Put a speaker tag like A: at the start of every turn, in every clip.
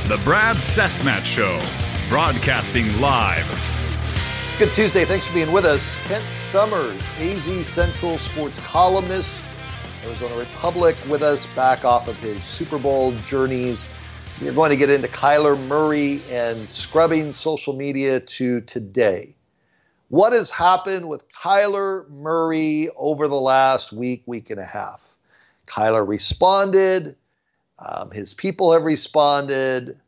A: The Brad Cessmat Show, broadcasting live.
B: It's Good Tuesday. Thanks for being with us. Kent Summers, AZ Central sports columnist, Arizona Republic, with us back off of his Super Bowl journeys. We're going to get into Kyler Murray and scrubbing social media to today. What has happened with Kyler Murray over the last week and a half? Kyler responded. His people have responded.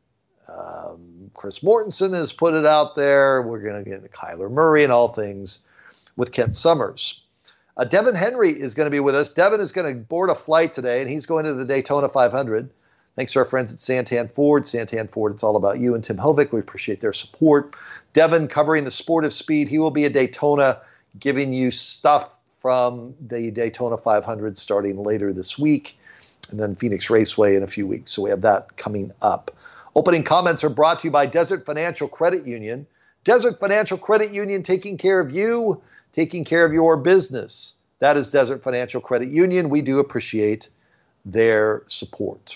B: Chris Mortensen has put it out there. We're going to get into Kyler Murray and all things with Kent Summers. Devin Henry is going to be with us. Devin is going to board a flight today, and he's going to the Daytona 500. Thanks to our friends at Santan Ford. Santan Ford, it's all about you and Tim Hovick. We appreciate their support. Devin covering the sport of speed. He will be at Daytona giving you stuff from the Daytona 500 starting later this week, and then Phoenix Raceway in a few weeks. So we have that coming up. Opening comments are brought to you by Desert Financial Credit Union. Desert Financial Credit Union, taking care of you, taking care of your business. That is Desert Financial Credit Union. We do appreciate their support.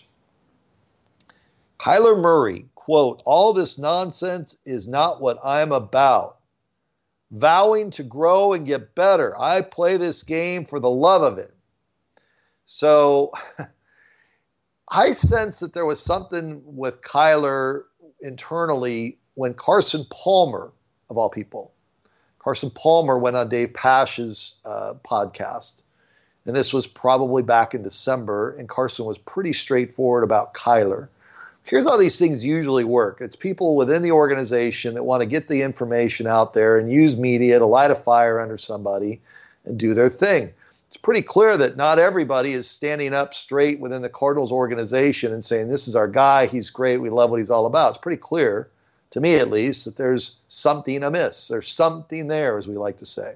B: Kyler Murray, quote, "All this nonsense is not what I'm about. Vowing to grow and get better. I play this game for the love of it." So I sense that there was something with Kyler internally when Carson Palmer, of all people, Carson Palmer went on Dave Pasch's podcast. And this was probably back in December. And Carson was pretty straightforward about Kyler. Here's how these things usually work. It's people within the organization that want to get the information out there and use media to light a fire under somebody and do their thing. It's pretty clear that not everybody is standing up straight within the Cardinals organization and saying, this is our guy, he's great, we love what he's all about. It's pretty clear, to me at least, that there's something amiss. There's something there, as we like to say.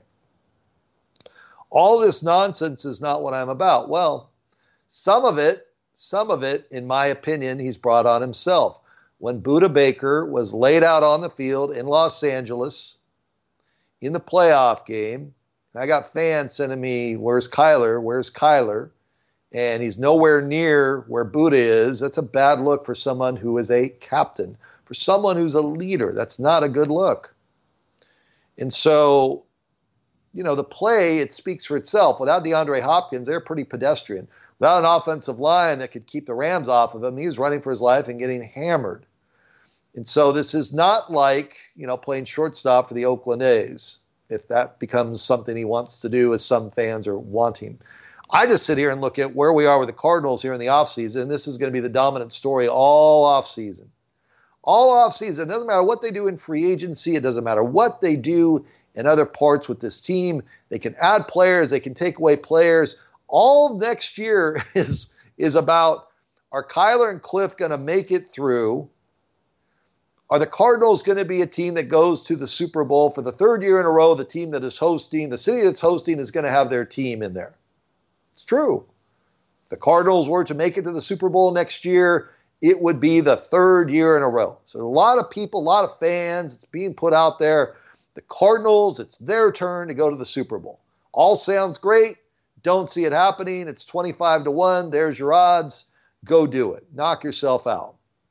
B: All this nonsense is not what I'm about. Well, some of it, in my opinion, he's brought on himself. When Budda Baker was laid out on the field in Los Angeles in the playoff game, and I got fans sending me, where's Kyler? Where's Kyler? And he's nowhere near where Budda is. That's a bad look for someone who is a captain, for someone who's a leader. That's not a good look. And so, the play, it speaks for itself. Without DeAndre Hopkins, they're pretty pedestrian. Without an offensive line that could keep the Rams off of him, he's running for his life and getting hammered. And so this is not like, playing shortstop for the Oakland A's, if that becomes something he wants to do, as some fans are wanting. I just sit here and look at where we are with the Cardinals here in the offseason, and this is going to be the dominant story all offseason. All offseason. It doesn't matter what they do in free agency. It doesn't matter what they do in other parts with this team. They can add players. They can take away players. All next year is about, are Kyler and Cliff going to make it through? Are the Cardinals going to be a team that goes to the Super Bowl for the third year in a row? The team that is hosting, the city that's hosting, is going to have their team in there. It's true. If the Cardinals were to make it to the Super Bowl next year, it would be the third year in a row. So a lot of people, a lot of fans, it's being put out there. The Cardinals, it's their turn to go to the Super Bowl. All sounds great. Don't see it happening. It's 25-1. There's your odds. Go do it. Knock yourself out.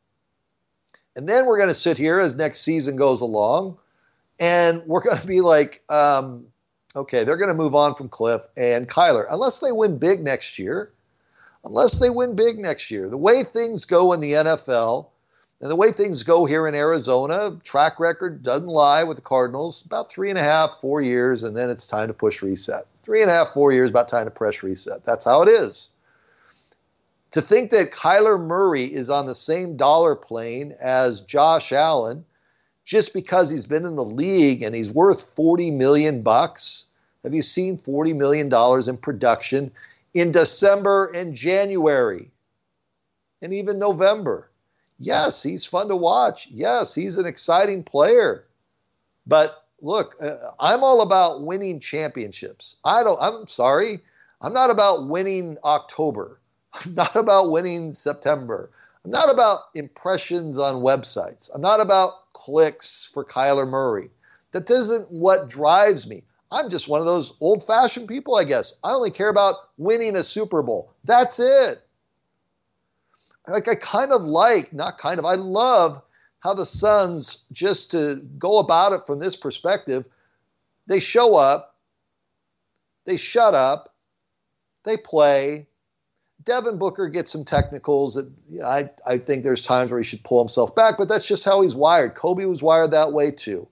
B: And then we're going to sit here as next season goes along, and we're going to be like, okay, they're going to move on from Cliff and Kyler. Unless they win big next year. The way things go in the NFL and the way things go here in Arizona, track record doesn't lie with the Cardinals. About 3.5, 4 years, and then it's time to push reset. 3.5, 4 years, about time to press reset. That's how it is. To think that Kyler Murray is on the same dollar plane as Josh Allen just because he's been in the league and he's worth $40 million. Have you seen $40 million in production in December and January and even November? Yes, he's fun to watch. Yes, he's an exciting player. But look, I'm all about winning championships. I'm sorry. I'm not about winning October. I'm not about winning September. I'm not about impressions on websites. I'm not about clicks for Kyler Murray. That isn't what drives me. I'm just one of those old-fashioned people, I guess. I only care about winning a Super Bowl. That's it. I love how the Suns, just to go about it from this perspective, they show up, they shut up, they play. Devin Booker gets some technicals that I think there's times where he should pull himself back, but that's just how he's wired. Kobe was wired that way too.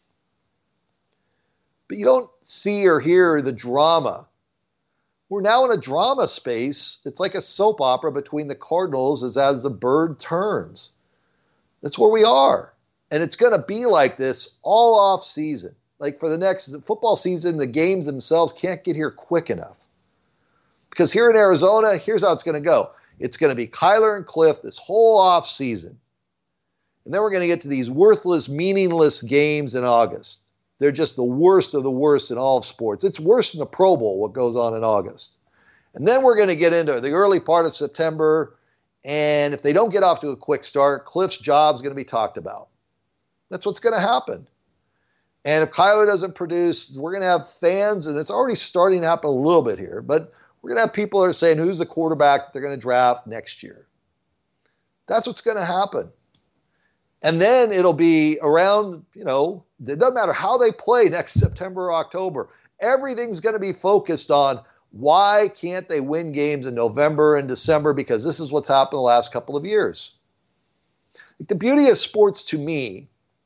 B: But you don't see or hear the drama. We're now in a drama space. It's like a soap opera between the Cardinals as the bird turns. That's where we are. And it's going to be like this all off season. Like for the football season, the games themselves can't get here quick enough. Because here in Arizona, here's how it's going to go. It's going to be Kyler and Cliff this whole off season. And then we're going to get to these worthless, meaningless games in August. They're just the worst of the worst in all of sports. It's worse than the Pro Bowl, what goes on in August. And then we're going to get into the early part of September. And if they don't get off to a quick start, Cliff's job is going to be talked about. That's what's going to happen. And if Kyler doesn't produce, we're going to have fans, and it's already starting to happen a little bit here, but we're going to have people that are saying who's the quarterback that they're going to draft next year. That's what's going to happen. And then it'll be around, it doesn't matter how they play next September or October. Everything's going to be focused on why can't they win games in November and December, because this is what's happened the last couple of years. The beauty of sports to me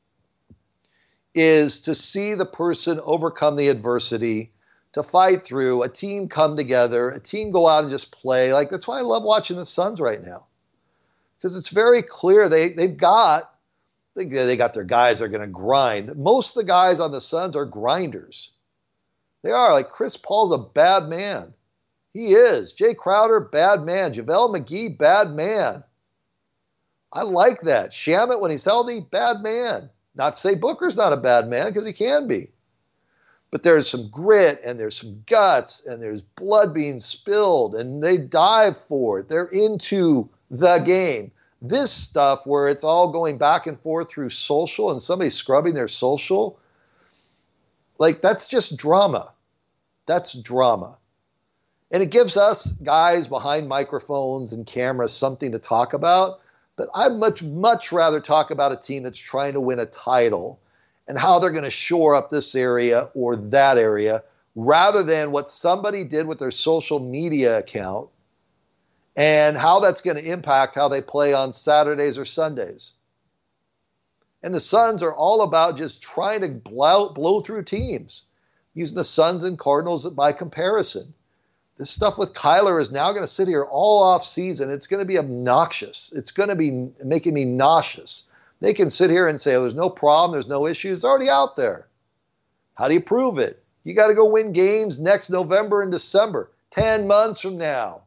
B: is to see the person overcome the adversity, to fight through, a team come together, a team go out and just play. Like, that's why I love watching the Suns right now. Because it's very clear they got their guys that are going to grind. Most of the guys on the Suns are grinders. They are. Like, Chris Paul's a bad man. He is. Jay Crowder, bad man. JaVale McGee, bad man. I like that. Shamet, when he's healthy, bad man. Not to say Booker's not a bad man, because he can be. But there's some grit, and there's some guts, and there's blood being spilled, and they dive for it. They're into the game. This stuff where it's all going back and forth through social and somebody scrubbing their social, like, that's just drama. That's drama. And it gives us guys behind microphones and cameras something to talk about. But I'd much rather talk about a team that's trying to win a title and how they're going to shore up this area or that area, rather than what somebody did with their social media account and how that's going to impact how they play on Saturdays or Sundays. And the Suns are all about just trying to blow through teams, using the Suns and Cardinals by comparison. This stuff with Kyler is now going to sit here all off season. It's going to be obnoxious. It's going to be making me nauseous. They can sit here and say, oh, there's no problem, there's no issue. It's already out there. How do you prove it? You got to go win games next November and December, 10 months from now.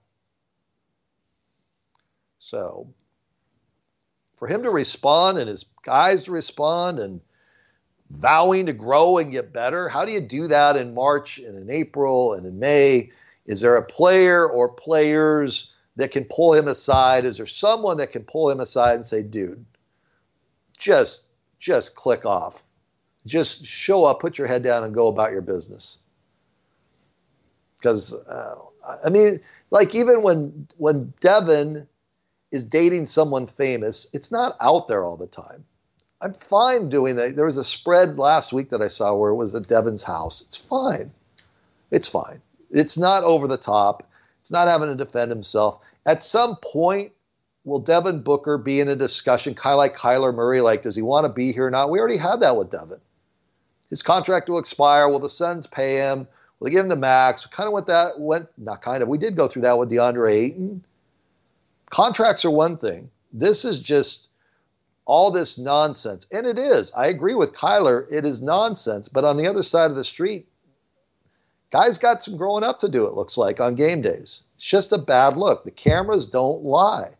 B: So for him to respond and his guys to respond and vowing to grow and get better, how do you do that in March and in April and in May? Is there a player or players that can pull him aside? Is there someone that can pull him aside and say, dude, just click off. Just show up, put your head down, and go about your business. Because, like, even when Devin is dating someone famous, it's not out there all the time. I'm fine doing that. There was a spread last week that I saw where it was at Devin's house. It's fine. It's fine. It's not over the top. It's not having to defend himself. At some point, will Devin Booker be in a discussion, kind of like Kyler Murray, like, does he want to be here or not? We already had that with Devin. His contract will expire. Will the Suns pay him? Will they give him the max? We did go through that with DeAndre Ayton. Contracts are one thing. This is just all this nonsense. And it is. I agree with Kyler. It is nonsense. But on the other side of the street, guys got some growing up to do, it looks like, on game days. It's just a bad look. The cameras don't lie.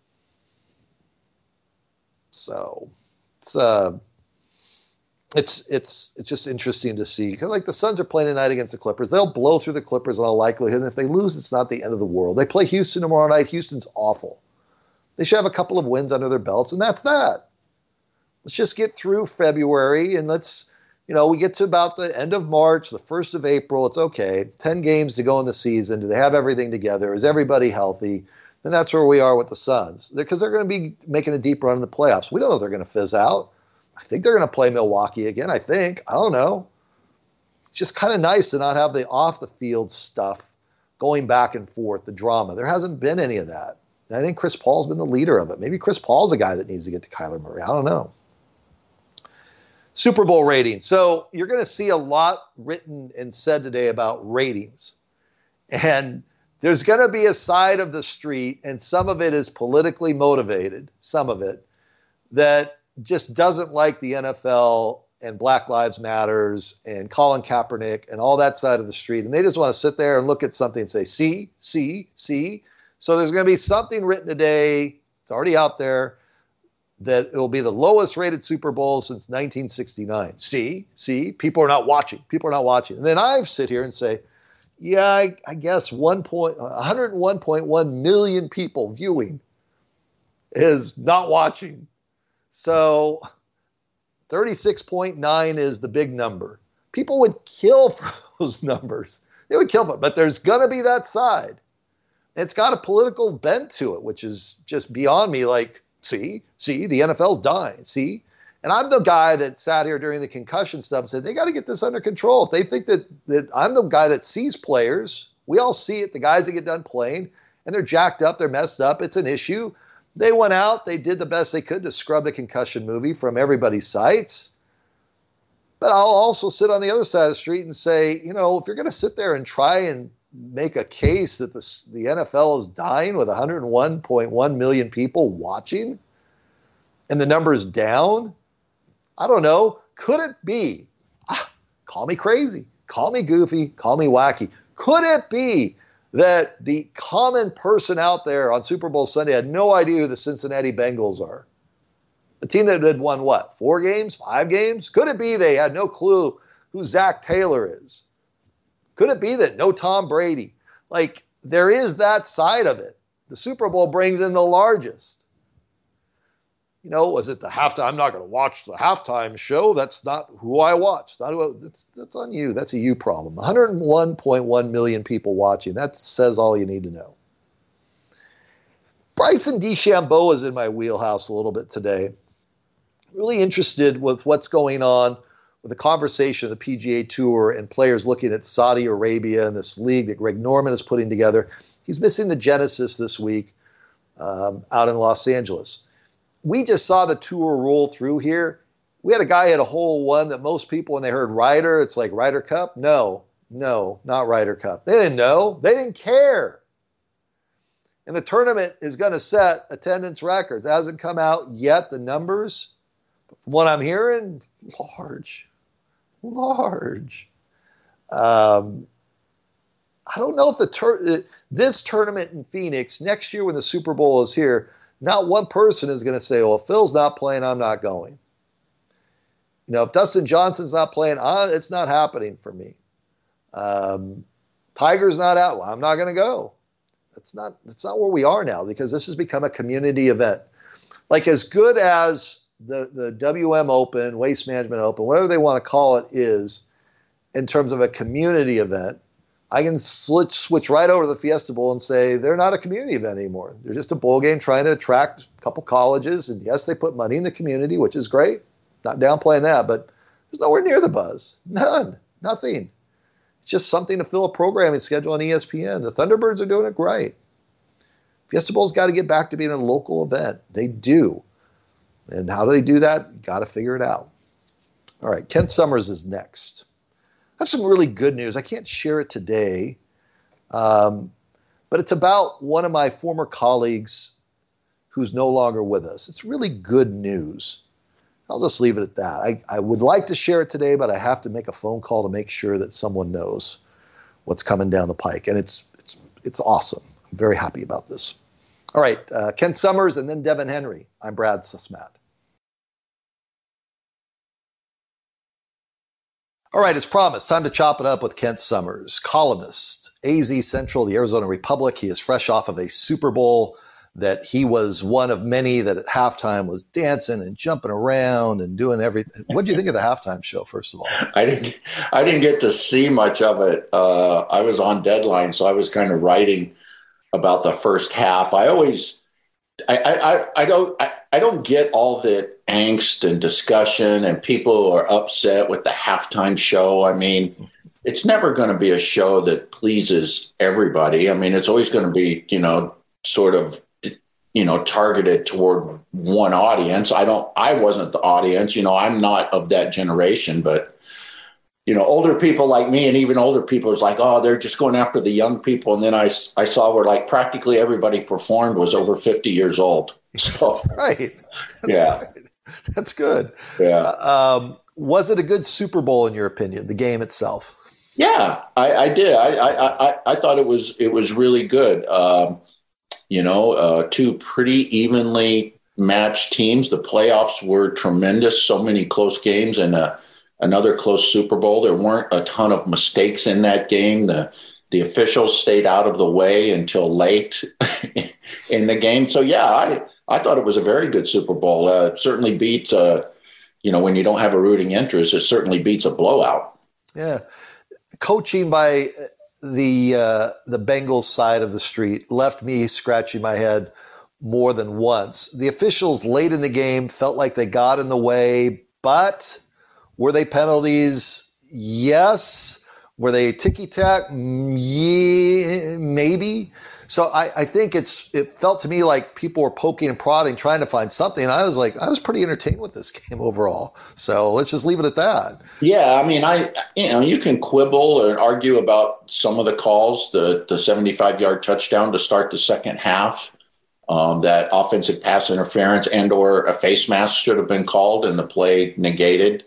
B: So it's just interesting to see. Because, like, the Suns are playing tonight against the Clippers. They'll blow through the Clippers in all likelihood. And if they lose, it's not the end of the world. They play Houston tomorrow night. Houston's awful. They should have a couple of wins under their belts, and that's that. Let's just get through February, and we get to about the end of March, the 1st of April. It's okay. 10 games to go in the season. Do they have everything together? Is everybody healthy? then that's where we are with the Suns. Because they're going to be making a deep run in the playoffs. We don't know if they're going to fizz out. I think they're going to play Milwaukee again, I think. I don't know. It's just kind of nice to not have the off-the-field stuff going back and forth, the drama. There hasn't been any of that. And I think Chris Paul's been the leader of it. Maybe Chris Paul's the guy that needs to get to Kyler Murray. I don't know. Super Bowl ratings. So you're going to see a lot written and said today about ratings. And there's going to be a side of the street, and some of it is politically motivated, some of it, that just doesn't like the NFL and Black Lives Matters and Colin Kaepernick and all that side of the street. And they just want to sit there and look at something and say, see. So there's going to be something written today, it's already out there, that it will be the lowest rated Super Bowl since 1969. See, people are not watching. And then I sit here and say, yeah, I guess 101.1 million people viewing is not watching. So 36.9 is the big number. People would kill for those numbers. They would kill for it. But there's going to be that side. It's got a political bent to it, which is just beyond me. Like, see, the NFL's dying. See? And I'm the guy that sat here during the concussion stuff and said, they got to get this under control. If they think that I'm the guy that sees players, we all see it, the guys that get done playing, and they're jacked up, they're messed up, it's an issue. They went out, they did the best they could to scrub the concussion movie from everybody's sights. But I'll also sit on the other side of the street and say, if you're going to sit there and try and make a case that the NFL is dying with 101.1 million people watching and the number's down, I don't know. Could it be? Call me crazy, call me goofy, call me wacky. Could it be that the common person out there on Super Bowl Sunday had no idea who the Cincinnati Bengals are? The team that had won, 4 games, 5 games? Could it be they had no clue who Zach Taylor is? Could it be that no Tom Brady? Like, there is that side of it. The Super Bowl brings in the largest. Was it the halftime? I'm not going to watch the halftime show. That's not who I watch. That's on you. That's a you problem. 101.1 million people watching. That says all you need to know. Bryson DeChambeau is in my wheelhouse a little bit today. Really interested with what's going on with the conversation of the PGA Tour and players looking at Saudi Arabia and this league that Greg Norman is putting together. He's missing the Genesis this week out in Los Angeles. We just saw the tour roll through here. We had a guy hit a hole one that most people, when they heard Ryder, it's like Ryder Cup. No, not Ryder Cup. They didn't know. They didn't care. And the tournament is going to set attendance records. It hasn't come out yet, the numbers. But from what I'm hearing, large. I don't know if this tournament in Phoenix, next year when the Super Bowl is here, not one person is going to say, well, if Phil's not playing, I'm not going. If Dustin Johnson's not playing, it's not happening for me. Tiger's not out. Well, I'm not going to go. That's not where we are now, because this has become a community event. Like, as good as the WM Open, Waste Management Open, whatever they want to call it is, in terms of a community event, I can switch right over to the Fiesta Bowl and say they're not a community event anymore. They're just a bowl game trying to attract a couple colleges. And yes, they put money in the community, which is great. Not downplaying that, but there's nowhere near the buzz. Nothing. It's just something to fill a programming schedule on ESPN. The Thunderbirds are doing it great. Fiesta Bowl's got to get back to being a local event. They do. And how do they do that? Got to figure it out. All right, Kent Summers is next. I have some really good news. I can't share it today, but it's about one of my former colleagues who's no longer with us. It's really good news. I'll just leave it at that. I would like to share it today, but I have to make a phone call to make sure that someone knows what's coming down the pike. And it's awesome. I'm very happy about this. All right, Kent Summers and then Devin Henry. I'm Brad Susmat. All right, as promised, time to chop it up with Kent Summers, columnist, AZ Central, the Arizona Republic. He is fresh off of a Super Bowl that he was one of many that at halftime was dancing and jumping around and doing everything. What did you think of the halftime show, first of all?
C: I didn't get to see much of it. I was on deadline, so I was kind of writing about the first half. I don't get all the angst and discussion, and people are upset with the halftime show. I mean, it's never going to be a show that pleases everybody. I mean, it's always going to be, sort of, targeted toward one audience. I wasn't the audience, I'm not of that generation, but older people like me and even older people is like, oh, they're just going after the young people. And then I saw where like practically everybody performed was over 50 years old. So,
B: That's right.
C: Right.
B: That's good.
C: Yeah.
B: Was it a good Super Bowl in your opinion, the game itself?
C: Yeah, I did. I thought it was really good. Two pretty evenly matched teams. The playoffs were tremendous. So many close games and another close Super Bowl. There weren't a ton of mistakes in that game. The officials stayed out of the way until late in the game. So, yeah, I thought it was a very good Super Bowl. It certainly beats, when you don't have a rooting interest, it certainly beats a blowout.
B: Yeah. Coaching by the Bengals side of the street left me scratching my head more than once. The officials late in the game felt like they got in the way, but were they penalties? Yes. Were they ticky-tack? Yeah, maybe. So I think it felt to me like people were poking and prodding, trying to find something. And I was pretty entertained with this game overall. So let's just leave it at that.
C: Yeah, I mean, you can quibble and argue about some of the calls, the 75-yard touchdown to start the second half, that offensive pass interference and or a face mask should have been called and the play negated.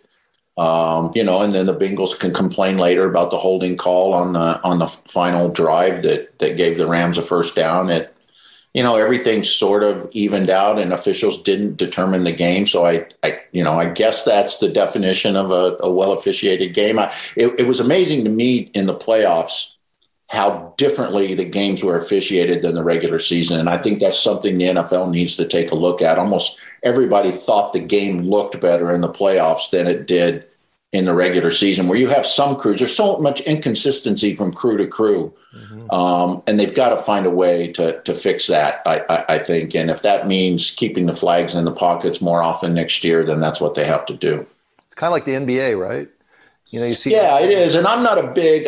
C: And then the Bengals can complain later about the holding call on the final drive that gave the Rams a first down. Everything sort of evened out and officials didn't determine the game. So I guess that's the definition of a well officiated game. It was amazing to me in the playoffs how differently the games were officiated than the regular season. And I think that's something the NFL needs to take a look at. Almost everybody thought the game looked better in the playoffs than it did in the regular season, where you have some crews. There's so much inconsistency from crew to crew. Mm-hmm. And they've got to find a way to fix that, I think. And if that means keeping the flags in the pockets more often next year, then that's what they have to do.
B: It's kind of like the NBA, right? You see.
C: Yeah, it is. And I'm not a big,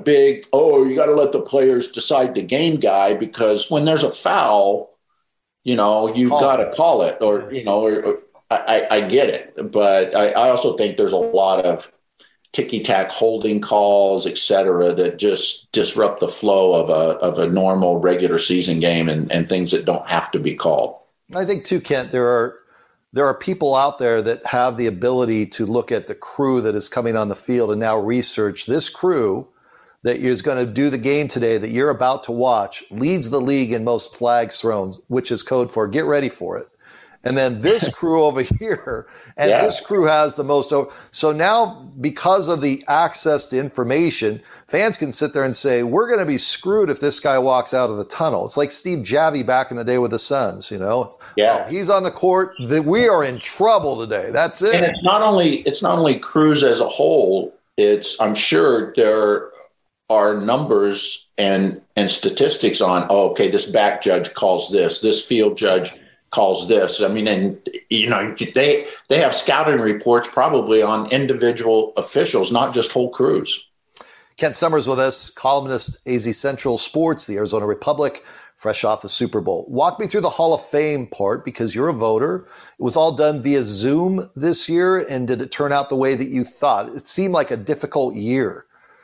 C: you got to let the players decide the game guy, because when there's a foul, you've got to call it, or I get it. But I also think there's a lot of ticky-tack holding calls, et cetera, that just disrupt the flow of a normal regular season game and things that don't have to be called.
B: I think too, Kent, there are people out there that have the ability to look at the crew that is coming on the field and now research this crew that is going to do the game today that you're about to watch leads the league in most flags thrown, which is code for get ready for it. And then this crew over here, and this crew has the most. So now, because of the access to information, fans can sit there and say, we're going to be screwed if this guy walks out of the tunnel. It's like Steve Javie back in the day with the Suns, Yeah. Oh, he's on the court. We are in trouble today. That's it.
C: And it's not only crews as a whole. I'm sure there are numbers and statistics on, this back judge calls this field judge calls this. I mean, and they have scouting reports probably on individual officials, not just whole crews.
B: Kent Summers with us, columnist, AZ Central Sports, the Arizona Republic, fresh off the Super Bowl. Walk me through the Hall of Fame part, because you're a voter. It was all done via Zoom this year, and did it turn out the way that you thought? It seemed like a difficult year.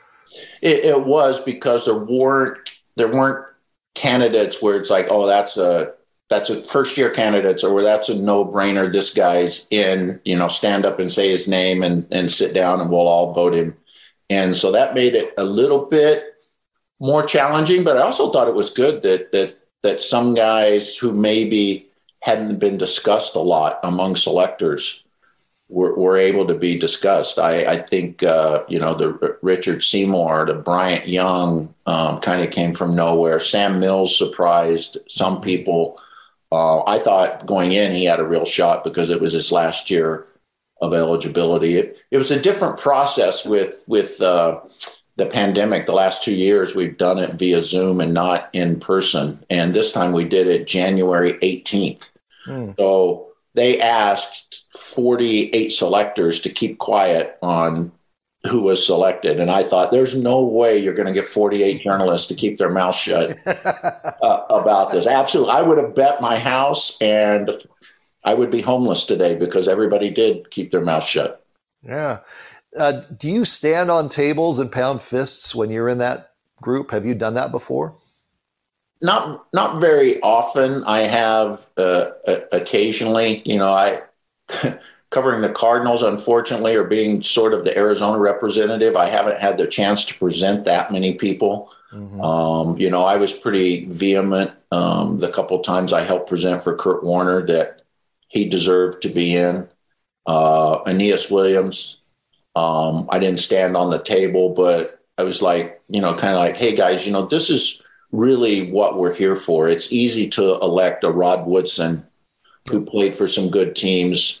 C: It was, because there weren't candidates where it's like, that's a first-year candidates, or where that's a no-brainer. This guy's in, stand up and say his name and sit down and we'll all vote him. And so that made it a little bit more challenging, but I also thought it was good that some guys who maybe hadn't been discussed a lot among selectors were able to be discussed. I think, the Richard Seymour, the Bryant Young kind of came from nowhere. Sam Mills surprised some people. I thought going in, he had a real shot because it was his last year of eligibility. It was a different process with the pandemic, the last 2 years, we've done it via Zoom and not in person. And this time we did it January 18th. So they asked 48 selectors to keep quiet on who was selected. And I thought, there's no way you're going to get 48 journalists to keep their mouth shut about this. Absolutely. I would have bet my house and I would be homeless today because everybody did keep their mouth shut.
B: Yeah. Do you stand on tables and pound fists when you're in that group? Have you done that before?
C: Not very often. I have occasionally. I covering the Cardinals, unfortunately, or being sort of the Arizona representative, I haven't had the chance to present that many people. I was pretty vehement the couple times I helped present for Kurt Warner that he deserved to be in. Aeneas Williams, I didn't stand on the table, but I was like, kind of like, hey guys, this is really what we're here for. It's easy to elect a Rod Woodson who played for some good teams.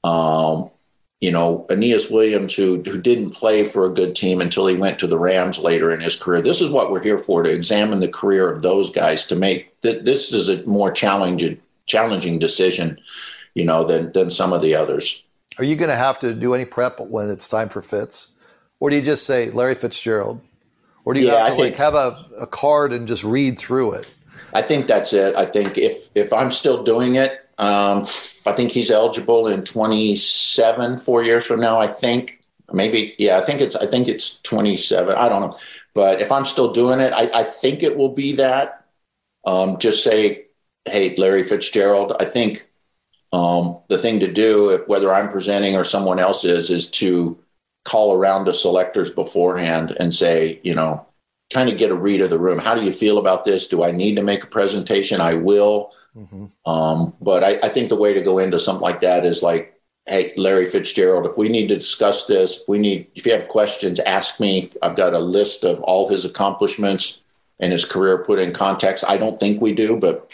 C: Aeneas Williams, who didn't play for a good team until he went to the Rams later in his career. This is what we're here for, to examine the career of those guys, to make this is a more challenging decision, than some of the others.
B: Are you going to have to do any prep when it's time for Fitz? Or do you just say Larry Fitzgerald? Or do you have to have a card and just read through it?
C: I think that's it. I think if I'm still doing it, I think he's eligible in 27, 4 years from now. I think maybe, I think it's 27. I don't know. But if I'm still doing it, I think it will be that. Just say, hey, Larry Fitzgerald. I think the thing to do, whether I'm presenting or someone else is to call around to selectors beforehand and say, kind of get a read of the room. How do you feel about this? Do I need to make a presentation? I will. But I think the way to go into something like that is like, hey, Larry Fitzgerald, if we need to discuss this, if you have questions, ask me. I've got a list of all his accomplishments and his career put in context. I don't think we do, but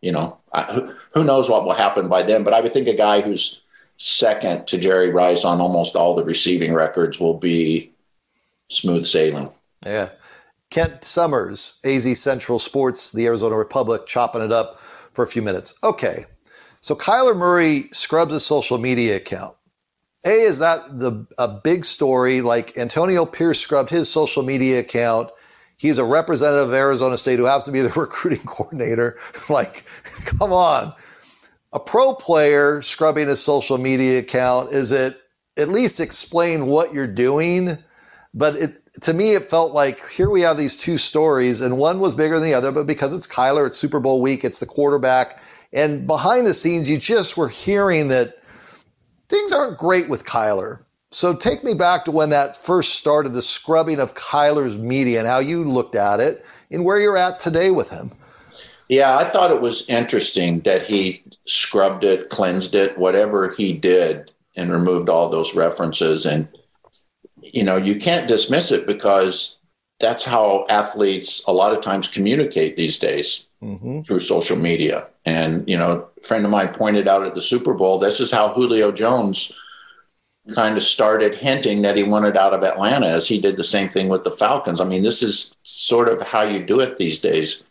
C: who knows what will happen by then. But I would think a guy who's second to Jerry Rice on almost all the receiving records will be smooth sailing.
B: Yeah. Kent Summers, AZ Central Sports, the Arizona Republic, chopping it up for a few minutes. Okay. So Kyler Murray scrubs his social media account. Is that a big story? Like Antonio Pierce scrubbed his social media account. He's a representative of Arizona State who happens to be the recruiting coordinator. Like, come on. A pro player scrubbing his social media account, is it at least explain what you're doing? But to me, it felt like here we have these two stories, and one was bigger than the other, but because it's Kyler, it's Super Bowl week, it's the quarterback. And behind the scenes, you just were hearing that things aren't great with Kyler. So take me back to when that first started, the scrubbing of Kyler's media and how you looked at it and where you're at today with him.
C: Yeah, I thought it was interesting that he scrubbed it, cleansed it, whatever he did, and removed all those references. And, you can't dismiss it because that's how athletes a lot of times communicate these days through social media. And, a friend of mine pointed out at the Super Bowl, this is how Julio Jones kind of started hinting that he wanted out of Atlanta, as he did the same thing with the Falcons. I mean, this is sort of how you do it these days.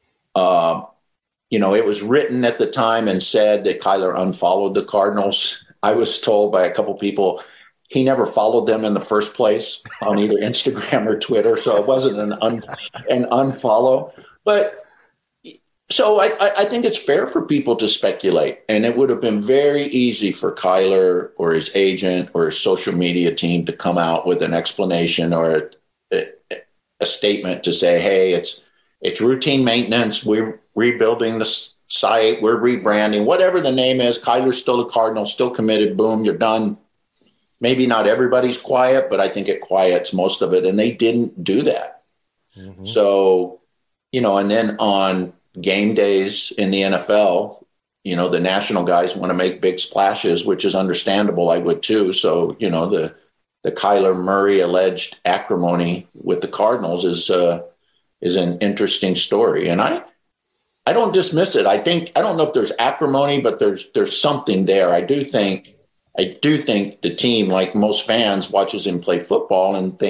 C: It was written at the time and said that Kyler unfollowed the Cardinals. I was told by a couple people he never followed them in the first place on either Instagram or Twitter, so it wasn't an unfollow. But so I think it's fair for people to speculate, and it would have been very easy for Kyler or his agent or his social media team to come out with an explanation or a statement to say, hey, it's routine maintenance. We're rebuilding the site. We're rebranding, whatever the name is. Kyler's still a Cardinal, still committed. Boom, you're done. Maybe not everybody's quiet, but I think it quiets most of it. And they didn't do that. So, and then on game days in the NFL, the national guys want to make big splashes, which is understandable. I would too. So, the Kyler Murray alleged acrimony with the Cardinals is an interesting story. And I don't dismiss it. I don't know if there's acrimony, but there's something there. I do think the team, like most fans, watches him play football and thinks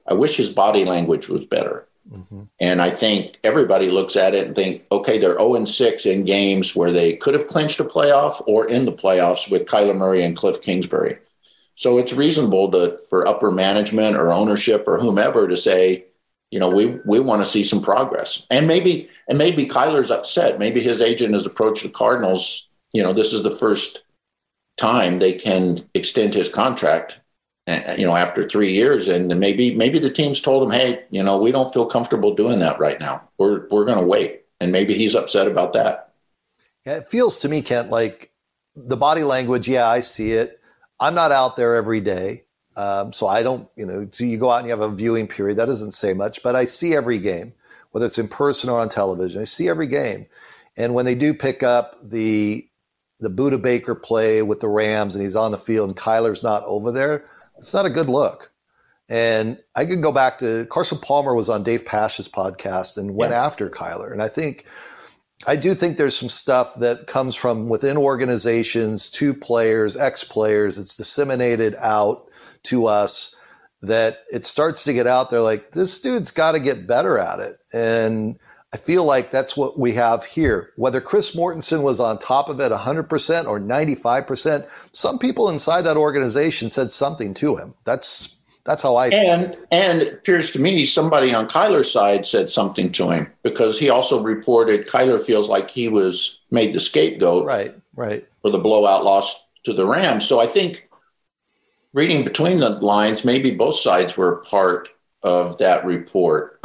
C: I wish his body language was better. Mm-hmm. And I think everybody looks at it and think, okay, they're 0-6 in games where they could have clinched a playoff or in the playoffs with Kyler Murray and Cliff Kingsbury. So it's reasonable for upper management or ownership or whomever to say, we want to see some progress. And maybe Kyler's upset. Maybe his agent has approached the Cardinals. This is the first time they can extend his contract, after 3 years. And then maybe the team's told him, hey, we don't feel comfortable doing that right now. We're going to wait. And maybe he's upset about that.
B: Yeah, it feels to me, Kent, like the body language. Yeah, I see it. I'm not out there every day. So I don't, do you go out and you have a viewing period? That doesn't say much, but I see every game, whether it's in person or on television. I see every game. And when they do pick up the Budda Baker play with the Rams and he's on the field and Kyler's not over there, it's not a good look. And I can go back to Carson Palmer was on Dave Pasch's podcast and went after Kyler. And I do think there's some stuff that comes from within organizations to players, ex-players. It's disseminated out to us that it starts to get out there like this dude's got to get better at it. And I feel like that's what we have here. Whether Chris Mortensen was on top of it 100% or 95%, some people inside that organization said something to him. That's how I see it.
C: And it appears to me somebody on Kyler's side said something to him because he also reported Kyler feels like he was made the scapegoat
B: right. for
C: the blowout loss to the Rams. So I think reading between the lines, maybe both sides were part of that report.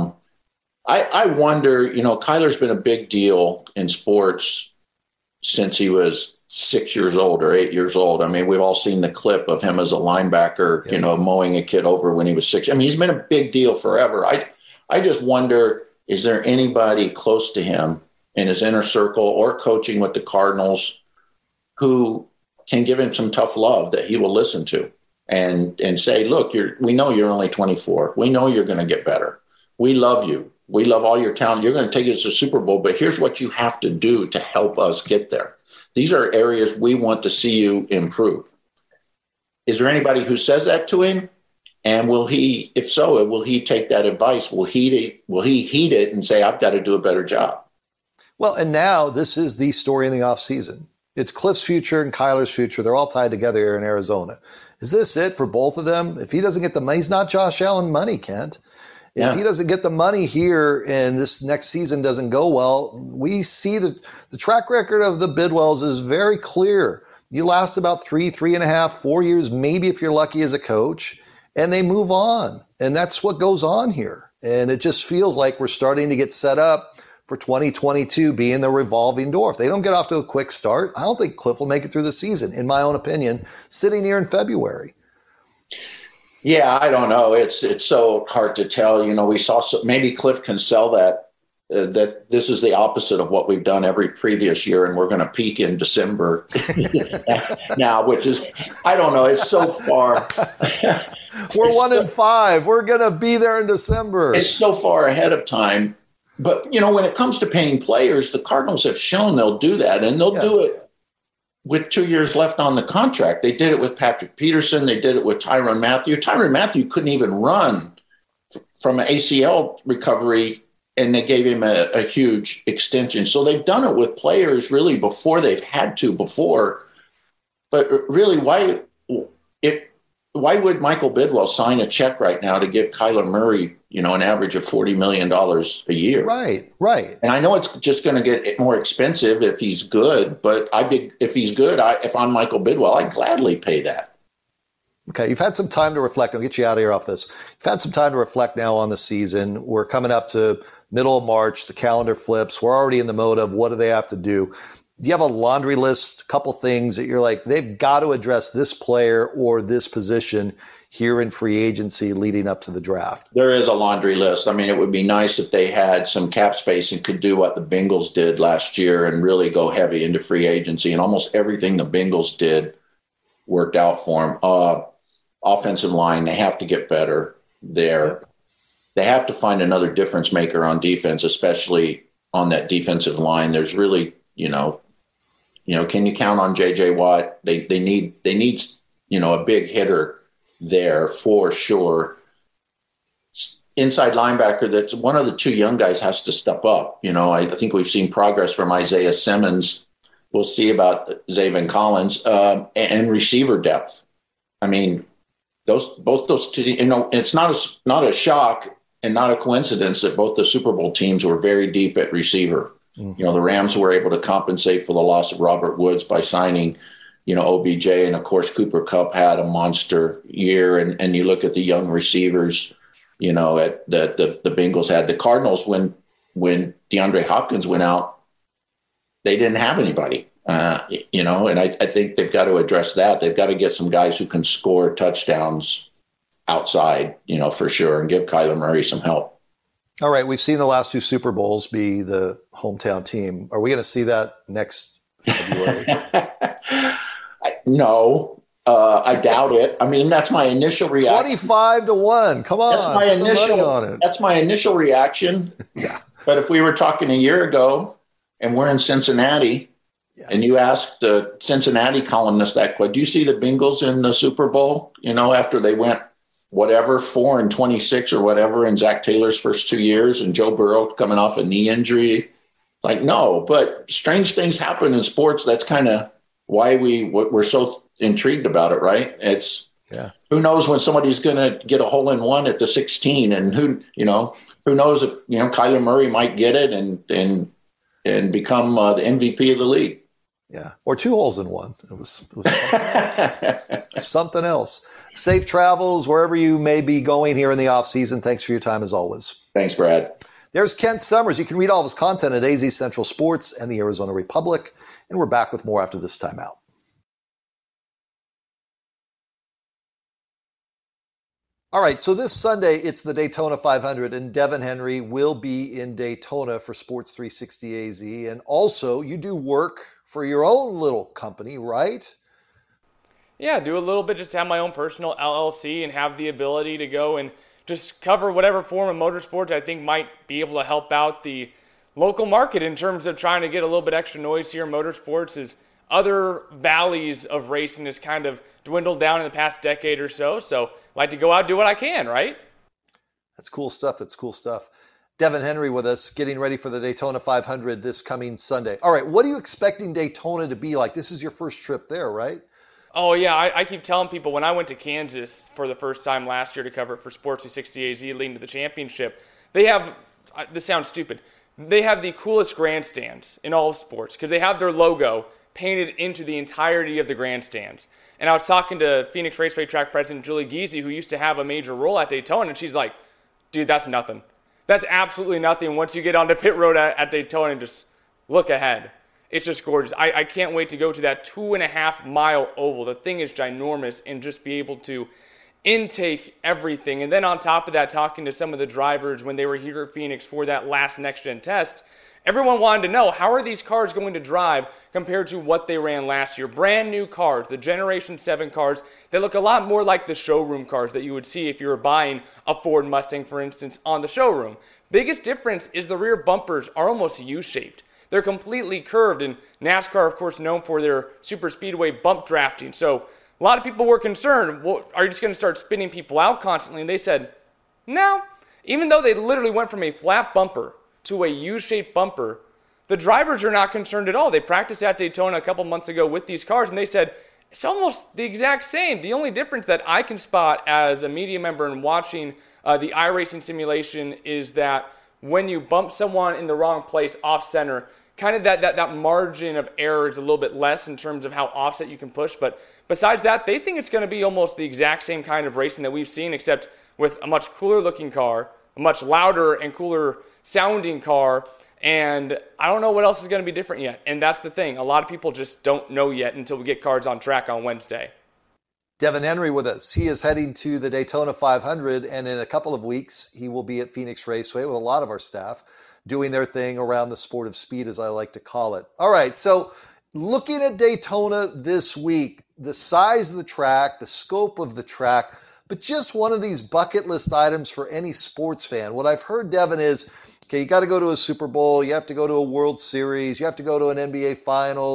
C: I wonder, Kyler's been a big deal in sports since he was 6 years old or 8 years old. I mean, we've all seen the clip of him as a linebacker, mowing a kid over when he was 6. I mean, he's been a big deal forever. I just wonder, is there anybody close to him in his inner circle or coaching with the Cardinals who can give him some tough love that he will listen to and say, look, we know you're only 24. We know you're going to get better. We love you. We love all your talent. You're going to take us to the Super Bowl, but here's what you have to do to help us get there. These are areas we want to see you improve. Is there anybody who says that to him? And if so, will he take that advice? Will he heed it and say, I've got to do a better job?
B: Well, and now this is the story in the offseason. It's Cliff's future and Kyler's future. They're all tied together here in Arizona. Is this it for both of them? If he doesn't get the money, he's not Josh Allen money, Kent. If he doesn't get the money here and this next season doesn't go well, we see the track record of the Bidwells is very clear. You last about 3.5, 4 years, maybe if you're lucky as a coach, and they move on. And that's what goes on here. And it just feels like we're starting to get set up for 2022 being the revolving door. If they don't get off to a quick start, I don't think Cliff will make it through the season, in my own opinion, sitting here in February.
C: Yeah, I don't know. It's so hard to tell. We saw maybe Cliff can sell that this is the opposite of what we've done every previous year, and we're going to peak in December now, which is, I don't know. It's so far.
B: We're 1-5. We're going to be there in December.
C: It's so far ahead of time. But, when it comes to paying players, the Cardinals have shown they'll do that, and they'll do it with 2 years left on the contract. They did it with Patrick Peterson. They did it with Tyrann Mathieu. Tyrann Mathieu couldn't even run from an ACL recovery, and they gave him a huge extension. So they've done it with players really before they've had to before. But really, why would Michael Bidwell sign a check right now to give Kyler Murray, an average of $40 million a year?
B: Right.
C: And I know it's just going to get more expensive if he's good, but if he's good, if I'm Michael Bidwell, I'd gladly pay that.
B: Okay, you've had some time to reflect. I'll get you out of here off this. You've had some time to reflect now on the season. We're coming up to middle of March. The calendar flips. We're already in the mode of what do they have to do? Do you have a laundry list, a couple things that you're like, they've got to address this player or this position here in free agency leading up to the draft?
C: There is a laundry list. I mean, it would be nice if they had some cap space and could do what the Bengals did last year and really go heavy into free agency. And almost everything the Bengals did worked out for them. Offensive line, they have to get better there. Yep. They have to find another difference maker on defense, especially on that defensive line. There's really, can you count on J.J. Watt? They need a big hitter there for sure. inside linebacker that's one of the two young guys has to step up. I think we've seen progress from Isaiah Simmons. We'll see about Zaven Collins and receiver depth. I mean, both those two, it's not a shock and not a coincidence that both the Super Bowl teams were very deep at receiver. Mm-hmm. The Rams were able to compensate for the loss of Robert Woods by signing, OBJ. And of course, Cooper Kupp had a monster year. And you look at the young receivers, that the Bengals had. The Cardinals, when DeAndre Hopkins went out, they didn't have anybody. And I think they've got to address that. They've got to get some guys who can score touchdowns outside, for sure, and give Kyler Murray some help.
B: All right. We've seen the last two Super Bowls be the hometown team. Are we going to see that next February?
C: No, I doubt it. I mean, that's my initial reaction.
B: 25-1. Come on.
C: That's my initial reaction.
B: Yeah.
C: But if we were talking a year ago and we're in Cincinnati, yes, and you asked the Cincinnati columnist that question, do you see the Bengals in the Super Bowl, after they went 4-26 or whatever in Zach Taylor's first 2 years and Joe Burrow coming off a knee injury? Like, no, but strange things happen in sports. That's kind of why we're so intrigued about it, right? Who knows when somebody's going to get a hole in one at the 16, and who knows if, Kyler Murray might get it and become the MVP of the league.
B: Yeah. Or 2 holes in one. It was something else. Something else. Safe travels wherever you may be going here in the off season. Thanks for your time as always.
C: Thanks, Brad.
B: There's Kent Summers. You can read all of his content at AZ Central Sports and the Arizona Republic. And we're back with more after this timeout. All right, so this Sunday, it's the Daytona 500, and Devin Henry will be in Daytona for Sports 360 AZ. And also, you do work for your own little company, right?
D: Yeah, do a little bit, just have my own personal LLC and have the ability to go and just cover whatever form of motorsports I think might be able to help out the local market in terms of trying to get a little bit extra noise here in motorsports as other valleys of racing has kind of dwindled down in the past decade or so. So I like to go out and do what I can, right?
B: That's cool stuff. Devin Henry with us, getting ready for the Daytona 500 this coming Sunday. All right, what are you expecting Daytona to be like? This is your first trip there, right?
D: Oh, yeah. I keep telling people when I went to Kansas for the first time last year to cover it for Sports 360 AZ leading to the championship, they have, this sounds stupid, they have the coolest grandstands in all of sports because they have their logo painted into the entirety of the grandstands. And I was talking to Phoenix Raceway track president Julie Giese, who used to have a major role at Daytona, and she's like, dude, that's nothing. That's absolutely nothing once you get onto pit road at Daytona and just look ahead. It's just gorgeous. I can't wait to go to that 2.5 mile oval. The thing is ginormous, and just be able to intake everything. And then on top of that, talking to some of the drivers when they were here at Phoenix for that last next-gen test, everyone wanted to know, how are these cars going to drive compared to what they ran last year? Brand new cars, the Generation 7 cars, they look a lot more like the showroom cars that you would see if you were buying a Ford Mustang, for instance, on the showroom. Biggest difference is the rear bumpers are almost U-shaped. They're completely curved, and NASCAR, of course, known for their super speedway bump drafting. So a lot of people were concerned, well, are you just going to start spinning people out constantly? And they said, no. Even though they literally went from a flat bumper to a U-shaped bumper, the drivers are not concerned at all. They practiced at Daytona a couple months ago with these cars, and they said, it's almost the exact same. The only difference that I can spot as a media member and watching the iRacing simulation is that when you bump someone in the wrong place off center, kind of that margin of error is a little bit less in terms of how offset you can push. But besides that, they think it's going to be almost the exact same kind of racing that we've seen, except with a much cooler looking car, a much louder and cooler sounding car. And I don't know what else is going to be different yet. And that's the thing. A lot of people just don't know yet until we get cars on track on Wednesday.
B: Devin Henry with us. He is heading to the Daytona 500, and in a couple of weeks, he will be at Phoenix Raceway with a lot of our staff doing their thing around the sport of speed, as I like to call it. All right, so looking at Daytona this week, the size of the track, the scope of the track, but just one of these bucket list items for any sports fan. What I've heard, Devin, is, okay, you got to go to a Super Bowl, you have to go to a World Series, you have to go to an NBA Finals,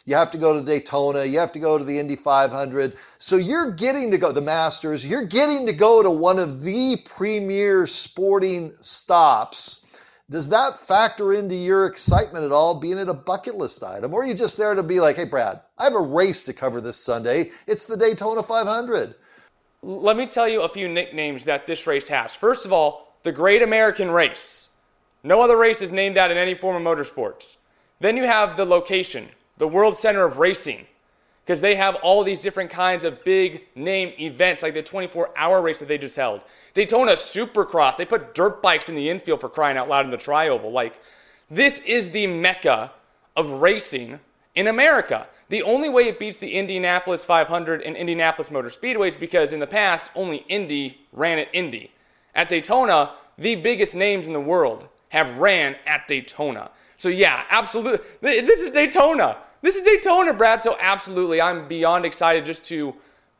B: You have to go to Daytona. You have to go to the Indy 500. So you're getting to go, the Masters, you're getting to go to one of the premier sporting stops. Does that factor into your excitement at all, being it a bucket list item? Or are you just there to be like, hey, Brad, I have a race to cover this Sunday. It's the Daytona 500.
D: Let me tell you a few nicknames that this race has. First of all, the Great American Race. No other race is named that in any form of motorsports. Then you have the location, the World Center of Racing, because they have all these different kinds of big name events, like the 24-hour race that they just held. Daytona Supercross, they put dirt bikes in the infield, for crying out loud, in the tri-oval. Like, this is the mecca of racing in America. The only way it beats the Indianapolis 500 and Indianapolis Motor Speedway is because in the past, only Indy ran at Indy. At Daytona, the biggest names in the world have ran at Daytona. So yeah, absolutely. This is Daytona. This is Daytona, Brad. So absolutely, I'm beyond excited just to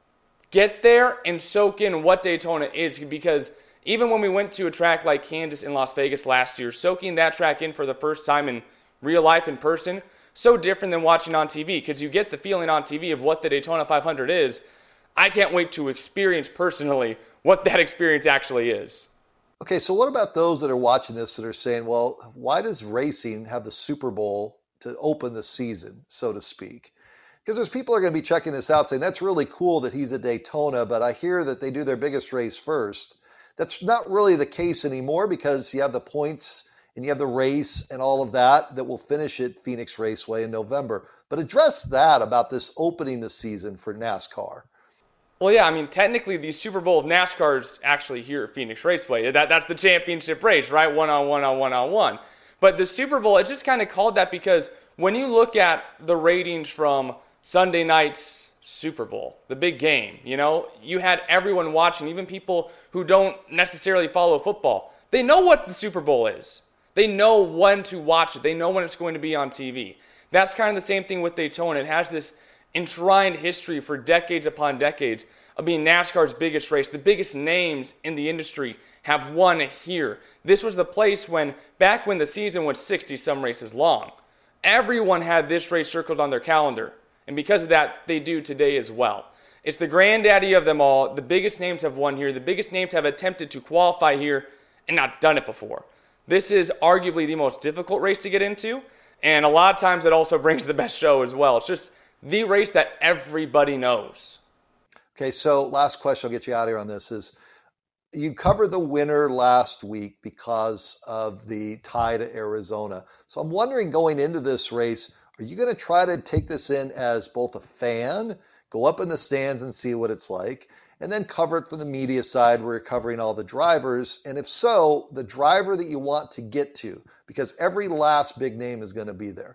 D: get there and soak in what Daytona is, because even when we went to a track like Kansas and Las Vegas last year, soaking that track in for the first time in real life in person, so different than watching on TV, because you get the feeling on TV of what the Daytona 500 is. I can't wait to experience personally what that experience actually is.
B: Okay, so what about those that are watching this that are saying, well, why does racing have the Super Bowl to open the season, so to speak? Because there's people who are going to be checking this out saying, that's really cool that he's at Daytona, but I hear that they do their biggest race first. That's not really the case anymore, because you have the points and you have the race and all of that will finish at Phoenix Raceway in November. But address that about this opening the season for NASCAR.
D: Well, yeah, I mean, technically the Super Bowl of NASCAR is actually here at Phoenix Raceway. That's the championship race, right? One-on-one. But the Super Bowl, it's just kind of called that because when you look at the ratings from Sunday night's Super Bowl, the big game, you had everyone watching, even people who don't necessarily follow football. They know what the Super Bowl is. They know when to watch it. They know when it's going to be on TV. That's kind of the same thing with Daytona. It has this enshrined history for decades upon decades of being NASCAR's biggest race. The biggest names in the industry have won here. This was the place back when the season was 60-some races long, everyone had this race circled on their calendar. And because of that, they do today as well. It's the granddaddy of them all. The biggest names have won here. The biggest names have attempted to qualify here and not done it before. This is arguably the most difficult race to get into. And a lot of times it also brings the best show as well. It's just the race that everybody knows.
B: Okay, so last question, I'll get you out of here on this, is you covered the winner last week because of the tie to Arizona. So I'm wondering, going into this race, are you going to try to take this in as both a fan, go up in the stands and see what it's like, and then cover it from the media side where you're covering all the drivers? And if so, the driver that you want to get to, because every last big name is going to be there.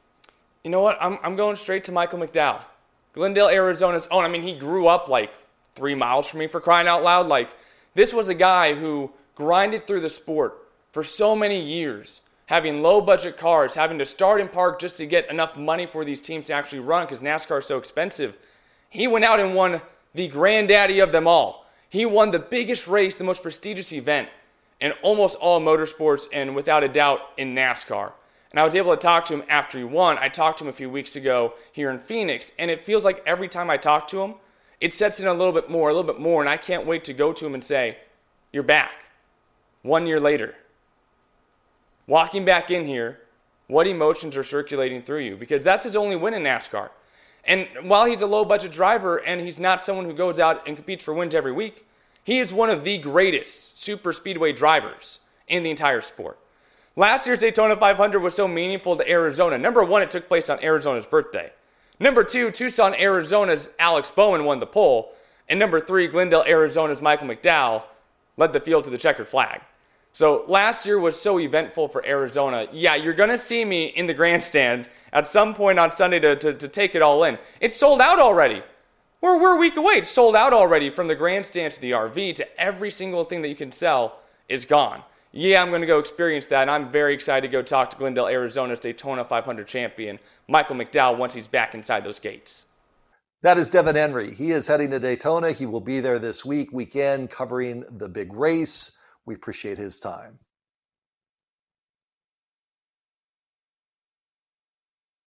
D: You know what? I'm going straight to Michael McDowell. Glendale, Arizona's own. I mean, he grew up like 3 miles from me, for crying out loud. Like, this was a guy who grinded through the sport for so many years, having low-budget cars, having to start and park just to get enough money for these teams to actually run because NASCAR is so expensive. He went out and won the granddaddy of them all. He won the biggest race, the most prestigious event in almost all motorsports and without a doubt in NASCAR. And I was able to talk to him after he won. I talked to him a few weeks ago here in Phoenix, and it feels like every time I talk to him, it sets in a little bit more, and I can't wait to go to him and say, you're back. 1 year later. Walking back in here, what emotions are circulating through you? Because that's his only win in NASCAR. And while he's a low-budget driver and he's not someone who goes out and competes for wins every week, he is one of the greatest super speedway drivers in the entire sport. Last year's Daytona 500 was so meaningful to Arizona. Number one, it took place on Arizona's birthday. Number two, Tucson, Arizona's Alex Bowman won the pole. And number three, Glendale, Arizona's Michael McDowell led the field to the checkered flag. So last year was so eventful for Arizona. Yeah, you're going to see me in the grandstands at some point on Sunday to take it all in. It's sold out already. We're a week away. It's sold out already, from the grandstands to the RV to every single thing that you can sell is gone. Yeah, I'm going to go experience that, and I'm very excited to go talk to Glendale, Arizona's Daytona 500 champion, Michael McDowell, once he's back inside those gates.
B: That is Devin Henry. He is heading to Daytona. He will be there this weekend, covering the big race. We appreciate his time.